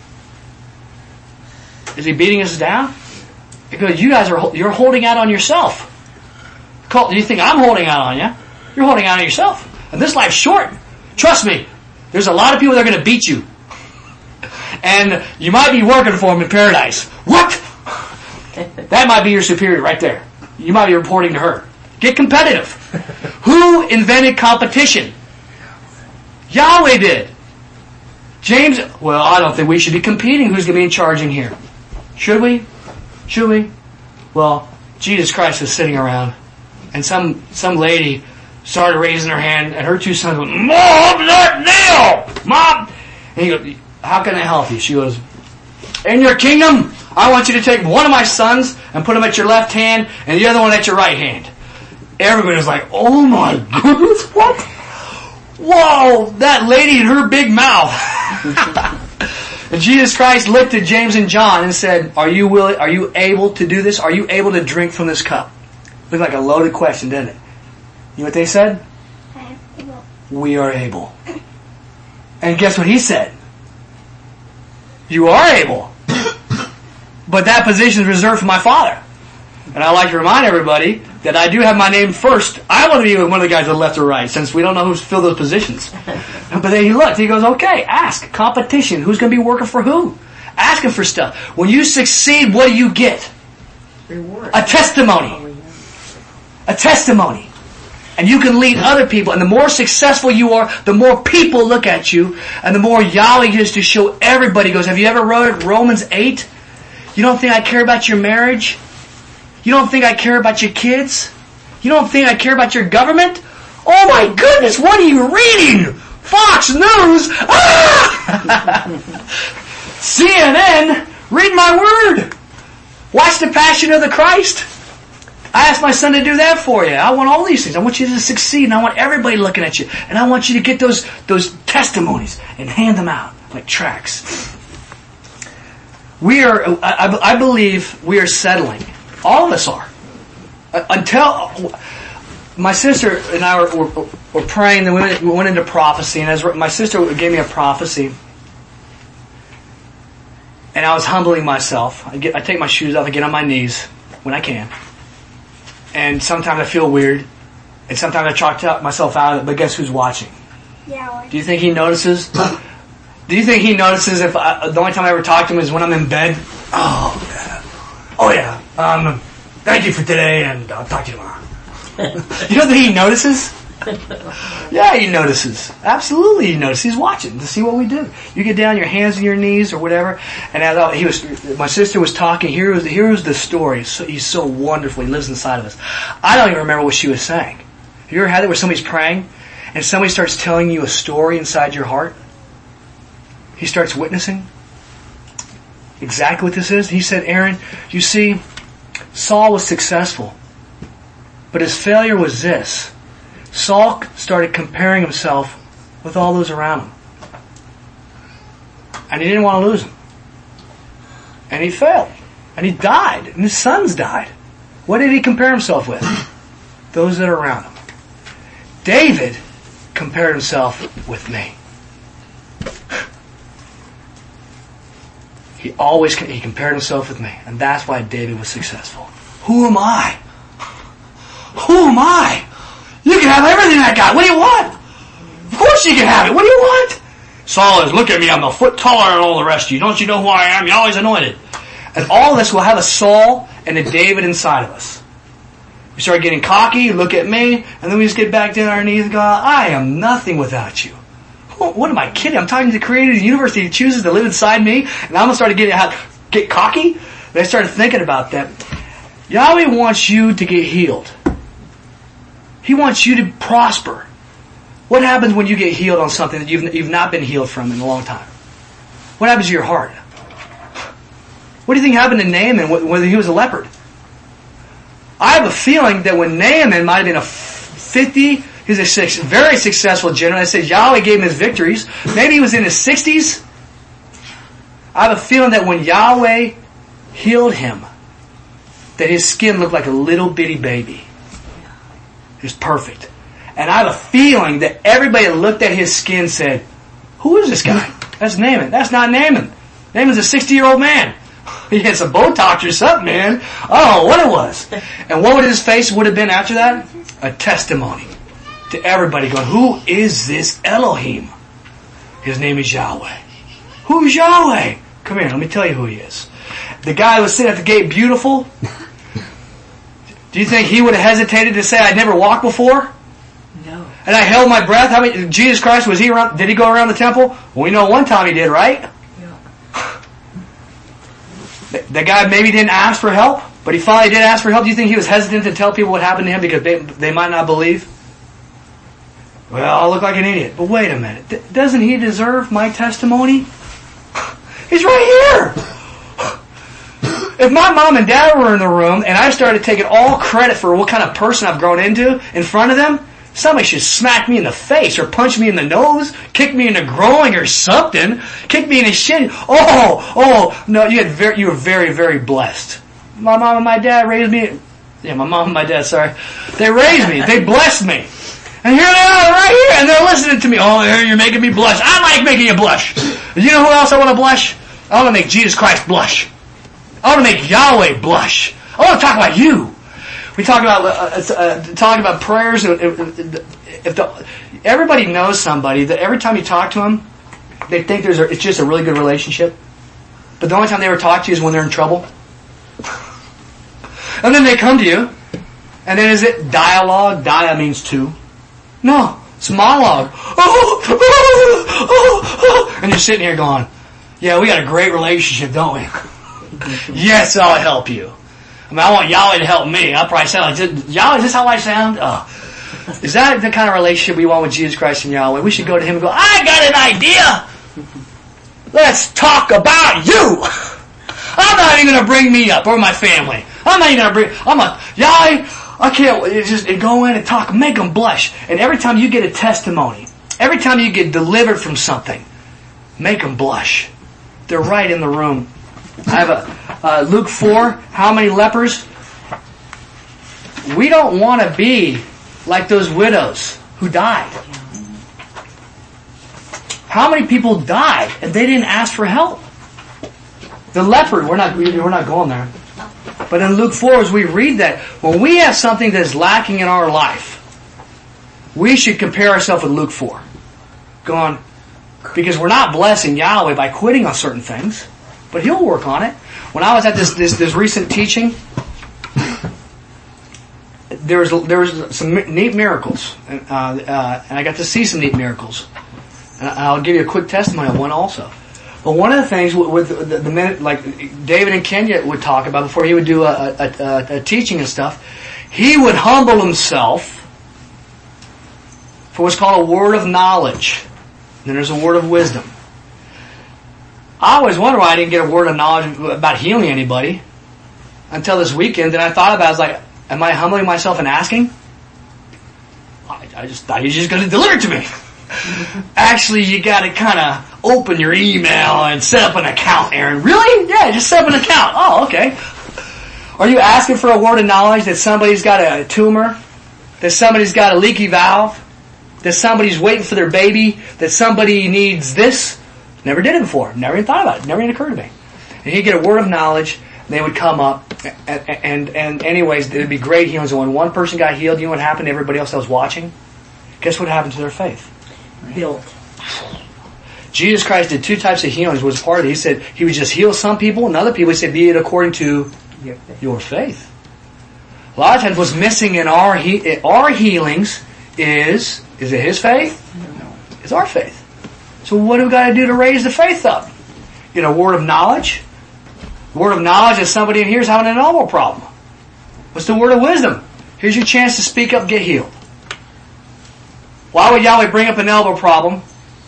Is he beating us down? Because you guys are, you're holding out on yourself. You think I'm holding out on you? You're holding out on yourself. And this life's short. Trust me. There's a lot of people that are going to beat you. And you might be working for them in paradise. What? That might be your superior right there. You might be reporting to her. Get competitive. Who invented competition? Yahweh did. James, well, I don't think we should be competing. Who's going to be in charge in here? Should we? Should we? Well, Jesus Christ was sitting around, and some some lady started raising her hand, and her two sons went, Mom, that nail! Mom! And he goes, how can I help you? She goes, in your kingdom, I want you to take one of my sons and put him at your left hand, and the other one at your right hand. Everybody was like, oh my goodness, what? Whoa, that lady and her big mouth. And Jesus Christ looked at James and John and said, are you willing, are you able to do this? Are you able to drink from this cup? Looked like a loaded question, didn't it? You know what they said? I am able. We are able. And guess what he said? You are able. But that position is reserved for my Father. And I like to remind everybody that I do have my name first. I want to be one of the guys on the left or right, since we don't know who's filled those positions. But then he looked, he goes, okay, ask. Competition. Who's going to be working for who? Asking for stuff. When you succeed, what do you get? Reward. A testimony. A testimony. And you can lead other people. And the more successful you are, the more people look at you. And the more Yahweh is to show everybody. Goes, have you ever read Romans eight? You don't think I care about your marriage? You don't think I care about your kids? You don't think I care about your government? Oh my goodness, what are you reading? Fox News? Ah! C N N? Read my word. Watch the Passion of the Christ. I asked my son to do that for you. I want all these things. I want you to succeed, and I want everybody looking at you. And I want you to get those, those testimonies and hand them out like tracts. We are, I, I believe we are settling. All of us are. Until my sister and I were, were, were praying, then we went, we went into prophecy, and as my sister gave me a prophecy, and I was humbling myself. I, get, I take my shoes off, I get on my knees when I can, and sometimes I feel weird, and sometimes I talk myself out of it. But guess who's watching? Yahweh. Do you think he notices? Do you think he notices if I, the only time I ever talk to him is when I'm in bed? Oh yeah, oh yeah. Um, thank you for today, and I'll talk to you tomorrow. You don't think he notices? Yeah, he notices. Absolutely, he notices. He's watching to see what we do. You get down, your hands on your knees or whatever. And as I, he was, my sister was talking. Here was here was the story. So, he's so wonderful. He lives inside of us. I don't even remember what she was saying. Have you ever had that where somebody's praying and somebody starts telling you a story inside your heart? He starts witnessing. Exactly what this is. He said, Aaron, you see, Saul was successful, but his failure was this. Saul started comparing himself with all those around him. And he didn't want to lose them. And he failed. And he died. And his sons died. What did he compare himself with? Those that are around him. David compared himself with me. He always he compared himself with me. And that's why David was successful. Who am I? Who am I? You can have everything I got. What do you want? Of course you can have it. What do you want? Saul is, look at me, I'm a foot taller than all the rest of you. Don't you know who I am? You're always anointed. And all of this will have a Saul and a David inside of us. We start getting cocky, look at me, and then we just get back down on our knees and go, I am nothing without you. What am I kidding? I'm talking to the creator of the universe. He chooses to live inside me, and I'm going to start to get, get cocky. And I started thinking about that. Yahweh wants you to get healed. He wants you to prosper. What happens when you get healed on something that you've, you've not been healed from in a long time? What happens to your heart? What do you think happened to Naaman when he was a leopard? I have a feeling that when Naaman might have been a fifty, he's a six, very successful general. I said Yahweh gave him his victories. Maybe he was in his sixties. I have a feeling that when Yahweh healed him, that his skin looked like a little bitty baby. It was perfect. And I have a feeling that everybody that looked at his skin said, who is this guy? That's Naaman. That's not Naaman. Naaman's a sixty-year-old man. He had some Botox or something, man. I don't know what it was. And what would his face would have been after that? A testimony to everybody going, who is this Elohim? His name is Yahweh. Who's Yahweh? Come here, let me tell you who he is. The guy who was sitting at the gate, beautiful. Do you think he would have hesitated to say, I'd never walked before? No. And I held my breath. How many, Jesus Christ, was he around, did he go around the temple? Well, we know one time he did, right? Yeah. The, the guy maybe didn't ask for help, but he finally did ask for help. Do you think he was hesitant to tell people what happened to him because they, they might not believe? Well, I'll look like an idiot. But wait a minute. D- doesn't he deserve my testimony? He's right here. If my mom and dad were in the room and I started taking all credit for what kind of person I've grown into in front of them, somebody should smack me in the face or punch me in the nose, kick me in the groin or something, kick me in the shin. Oh, oh, no, you had very, you were very, very blessed. My mom and my dad raised me Yeah, my mom and my dad, sorry. They raised me. They blessed me. And here they are right here, and they're listening to me. Oh, Aaron, you're making me blush. I like making you blush. You know who else I want to blush? I want to make Jesus Christ blush. I want to make Yahweh blush. I want to talk about you. We talk about uh, uh, talking about prayers. If the, everybody knows somebody that every time you talk to them, they think there's a, it's just a really good relationship. But the only time they ever talk to you is when they're in trouble. And then they come to you, and then is it dialogue? Dia means two. No, it's monologue. Oh, oh, oh, oh. And you're sitting here going, yeah, we got a great relationship, don't we? Yes, I'll help you. I mean, I want Yahweh to help me. I'll probably sound like, Yahweh, is this how I sound? Oh. Is that the kind of relationship we want with Jesus Christ and Yahweh? We should go to Him and go, I got an idea. Let's talk about you. I'm not even going to bring me up or my family. I'm not even going to bring, I'm a, Yahweh, I can't, it's just go in and talk, make them blush. And every time you get a testimony, every time you get delivered from something, make them blush. They're right in the room. I have a, uh, Luke four, how many lepers? We don't want to be like those widows who died. How many people died and they didn't ask for help? The leper, we're not, we're not going there. But in Luke four, as we read that, when we have something that is lacking in our life, we should compare ourselves with Luke four. Going, because we're not blessing Yahweh by quitting on certain things, but He'll work on it. When I was at this this, this recent teaching, there was there was some neat miracles, and, uh, uh, and I got to see some neat miracles. And I'll give you a quick testimony of one also. But one of the things with, with the, the minute, like David and Kenya would talk about before he would do a, a, a, a teaching and stuff, he would humble himself for what's called a word of knowledge. And then there's a word of wisdom. I always wonder why I didn't get a word of knowledge about healing anybody until this weekend. Then I thought about it, I was like, am I humbling myself and asking? I, I just thought you were just going to deliver it to me. Actually, you got to kind of open your email and set up an account, Aaron. Really? Yeah, just set up an account. Oh, okay. Are you asking for a word of knowledge that somebody's got a tumor? That somebody's got a leaky valve? That somebody's waiting for their baby? That somebody needs this? Never did it before. Never even thought about it. Never even occurred to me. And you get a word of knowledge, they would come up, and, and, and anyways, it would be great healings. And when one person got healed, you know what happened to everybody else that was watching? Guess what happened to their faith? Built. Jesus Christ did two types of healings. Was part of it. He said He would just heal some people, and other people He said, be it according to your faith. Your faith. A lot of times what's missing in our he, our healings is, is it His faith? No. It's our faith. So what do we got to do to raise the faith up? Get a word of knowledge. Word of knowledge is somebody in here is having an elbow problem. What's the word of wisdom? Here's your chance to speak up, get healed. Why would Yahweh bring up an elbow problem?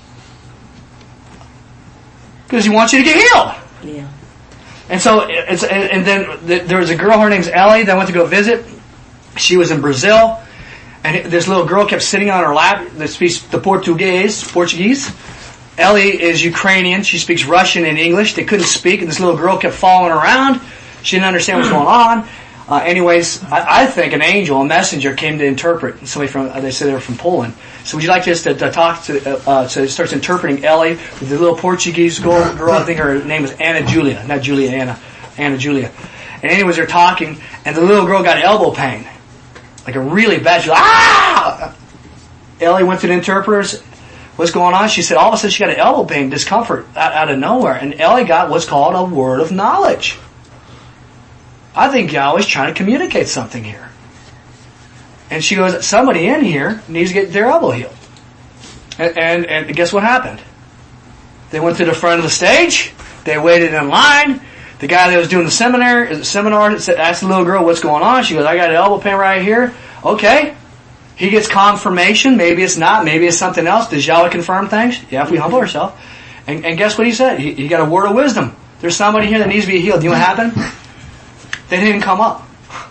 Because He wants you to get healed. Yeah. And so, it's, and then there was a girl, her name's Ellie, that I went to go visit. She was in Brazil, and this little girl kept sitting on her lap that speaks the Portuguese. Portuguese. Ellie is Ukrainian. She speaks Russian and English. They couldn't speak, and this little girl kept following around. She didn't understand what was going on. Uh, anyways, I, I think an angel, a messenger, came to interpret. Somebody from, uh, they said they were from Poland. So would you like just to, to talk to, uh, uh, so it starts interpreting Ellie with the little Portuguese girl, girl, I think her name was Anna Julia, not Julia, Anna, Anna Julia. And anyways, they're talking, and the little girl got elbow pain. Like a really bad, she's like, ah! Ellie went to the interpreters, what's going on? She said all of a sudden she got an elbow pain, discomfort out, out of nowhere. And Ellie got what's called a word of knowledge. I think Yahweh's trying to communicate something here. And she goes, somebody in here needs to get their elbow healed. And, and, and guess what happened? They went to the front of the stage. They waited in line. The guy that was doing the seminar, the seminar said, asked the little girl, what's going on? She goes, I got an elbow pain right here. Okay. He gets confirmation. Maybe it's not. Maybe it's something else. Does Yahweh confirm things? Yeah, if we humble ourselves. And, and guess what he said? He, he got a word of wisdom. There's somebody here that needs to be healed. You know what happened? They didn't come up.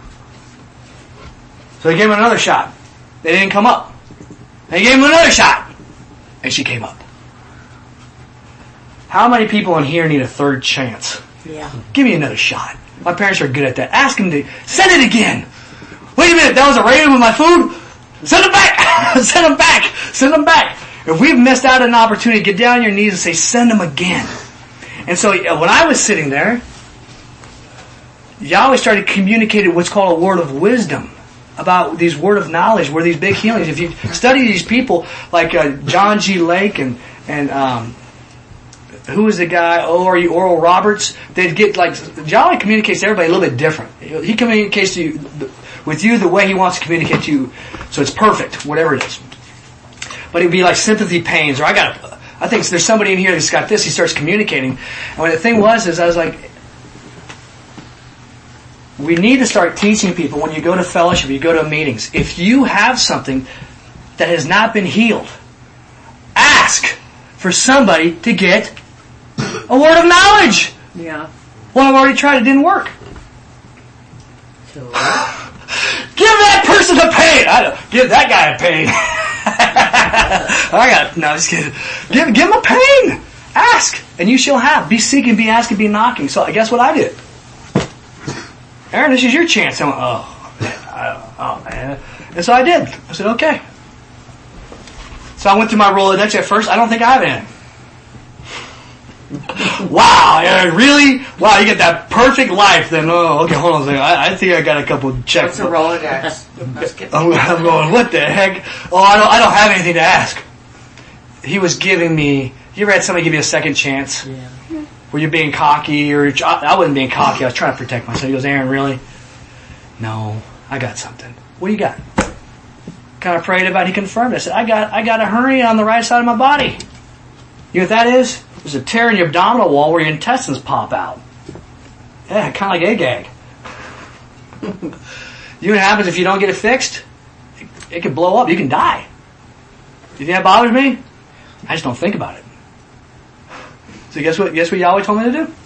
So they gave him another shot. They didn't come up. They gave him another shot. And she came up. How many people in here need a third chance? Yeah. Give me another shot. My parents are good at that. Ask them to, send it again. Wait a minute, that was a raven with my food? Send them back! Send them back! Send them back! If we've missed out on an opportunity, get down on your knees and say, send them again. And so when I was sitting there, Yahweh started communicating what's called a word of wisdom about these word of knowledge, where these big healings. If you study these people like uh, John G. Lake and and um, who was the guy, Oral, Oral Roberts, they'd get like, Yahweh communicates to everybody a little bit different. He communicates to you, with you the way He wants to communicate to you, so it's perfect, whatever it is. But it'd be like sympathy pains, or I got, I think there's somebody in here that's got this. He starts communicating, and what the thing was is I was like, we need to start teaching people when you go to fellowship, you go to meetings. If you have something that has not been healed, ask for somebody to get a word of knowledge. Yeah. Well, I've already tried. It didn't work. So, give that person a pain. I don't, give that guy a pain. I got no. Just kidding. Give give him a pain. Ask, and you shall have. Be seeking, be asking, be knocking. So I guess what I did. Aaron, this is your chance. I went, oh, man, I, oh man. And so I did. I said, okay. So I went through my Rolodex at first. I don't think I have any. Wow, Aaron, really? Wow, you get that perfect life then. Oh, okay, hold on a second. I, I think I got a couple checks. what's a Rolodex? Let's get I'm, I'm going, what the heck? Oh, I don't, I don't have anything to ask. He was giving me, you ever had somebody give you a second chance? Yeah. Were you being cocky? Or I wasn't being cocky. I was trying to protect myself. He goes, Aaron, really? No, I got something. What do you got? Kind of prayed about it. He confirmed it. I said, I got, I got a hernia on the right side of my body. You know what that is? There's a tear in your abdominal wall where your intestines pop out. Yeah, kind of like Agag. You know what happens if you don't get it fixed? It, it can blow up. You can die. Do you think that bothers me? I just don't think about it. So guess what? Guess what Yahweh told me to do?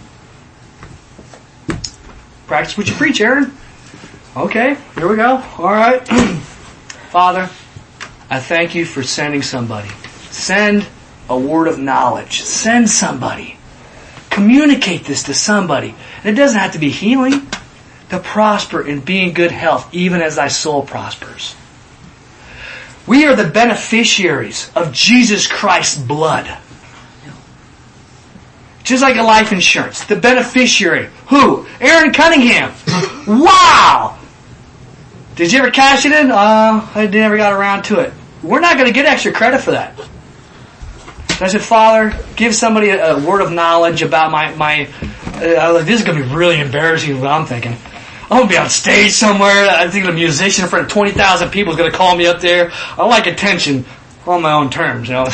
Practice what you preach, Aaron. Okay, here we go. All right. Father, I thank you for sending somebody. Send a word of knowledge. Send somebody. Communicate this to somebody. And it doesn't have to be healing. To prosper and be in good health, even as thy soul prospers. We are the beneficiaries of Jesus Christ's blood. Just like a life insurance. The beneficiary. Who? Aaron Cunningham. Wow! Did you ever cash it in? Uh, I never got around to it. We're not going to get extra credit for that. I said, Father, give somebody a, a word of knowledge about my, my uh, this is going to be really embarrassing, what I'm thinking. I'm going to be on stage somewhere. I think a musician in front of twenty thousand people is going to call me up there. I like attention on my own terms, you know.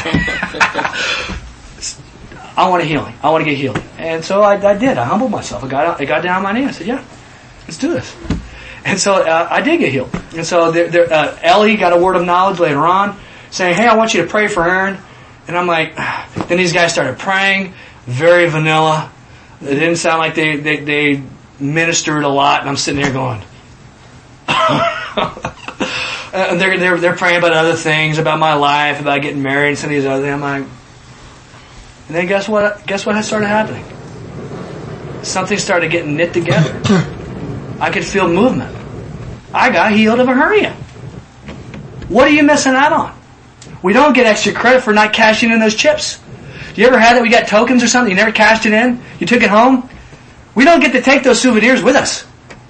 I want a healing. I want to get healed. And so I, I did. I humbled myself. I got I got down on my knees. I said, yeah, let's do this. And so uh, I did get healed. And so there, there, uh, Ellie got a word of knowledge later on saying, hey, I want you to pray for Aaron. And I'm like, then these guys started praying, very vanilla. It didn't sound like they, they, they ministered a lot. And I'm sitting there going, and they're, they're, they're praying about other things, about my life, about getting married and some of these other things. I'm like, and then guess what? Guess what had started happening? Something started getting knit together. I could feel movement. I got healed of a hernia. What are you missing out on? We don't get extra credit for not cashing in those chips. You ever had that? We got tokens or something. You never cashed it in. You took it home. We don't get to take those souvenirs with us.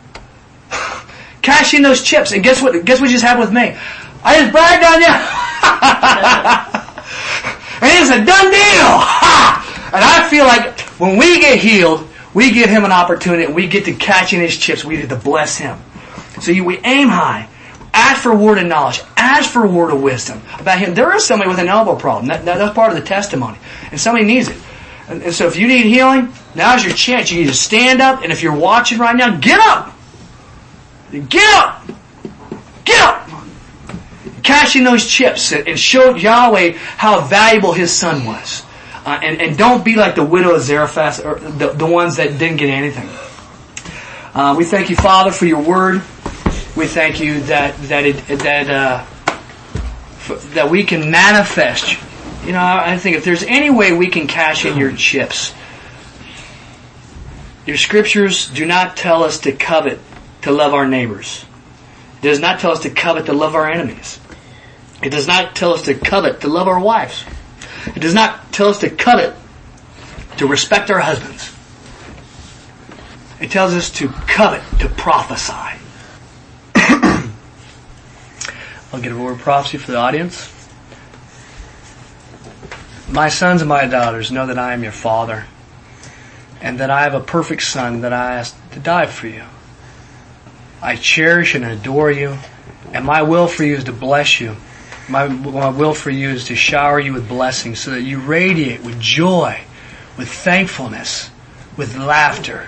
Cash in those chips, and guess what? Guess what just happened with me? I just bragged on you. And it's a done deal! Ha! And I feel like when we get healed, we give him an opportunity and we get to catch in his chips. We get to bless him. So you, we aim high. Ask for a word of knowledge. Ask for a word of wisdom about him. There is somebody with an elbow problem. That, that, that's part of the testimony. And somebody needs it. And, and so if you need healing, now's your chance. You need to stand up. And if you're watching right now, get up! Get up! Get up! Cash in those chips and show Yahweh how valuable His Son was. Uh, and, and don't be like the widow of Zarephath, or the, the ones that didn't get anything. Uh, we thank you, Father, for your word. We thank you that that it, that uh, f- that we can manifest. You know, I think if there's any way we can cash in your chips, your scriptures do not tell us to covet, to love our neighbors. It does not tell us to covet to love our enemies. It does not tell us to covet to love our wives. It does not tell us to covet to respect our husbands. It tells us to covet to prophesy. I'll give a word of prophecy for the audience. My sons and my daughters, know that I am your father, and that I have a perfect son that I asked to die for you. I cherish and adore you, and my will for you is to bless you. My, my will for you is to shower you with blessings so that you radiate with joy, with thankfulness, with laughter.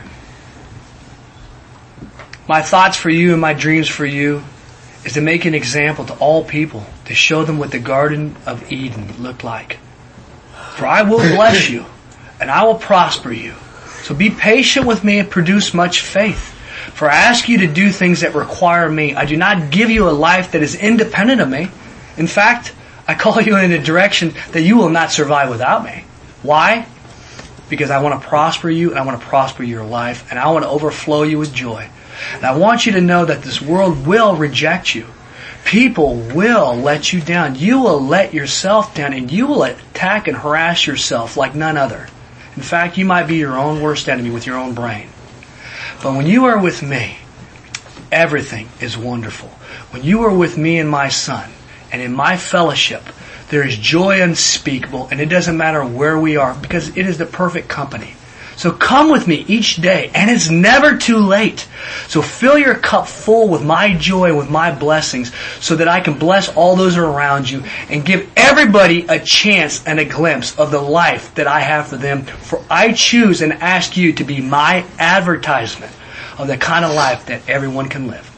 My thoughts for you and my dreams for you is to make an example to all people, to show them what the Garden of Eden looked like. For I will bless you, and I will prosper you. So be patient with me and produce much faith. For I ask you to do things that require me. I do not give you a life that is independent of me. In fact, I call you in a direction that you will not survive without me. Why? Because I want to prosper you, and I want to prosper your life, and I want to overflow you with joy. And I want you to know that this world will reject you. People will let you down. You will let yourself down, and you will attack and harass yourself like none other. In fact, you might be your own worst enemy with your own brain. But when you are with me, everything is wonderful. When you are with me and my son, and in my fellowship, there is joy unspeakable, and it doesn't matter where we are, because it is the perfect company. So come with me each day, and it's never too late. So fill your cup full with my joy, with my blessings, so that I can bless all those around you and give everybody a chance and a glimpse of the life that I have for them. For I choose and ask you to be my advertisement of the kind of life that everyone can live.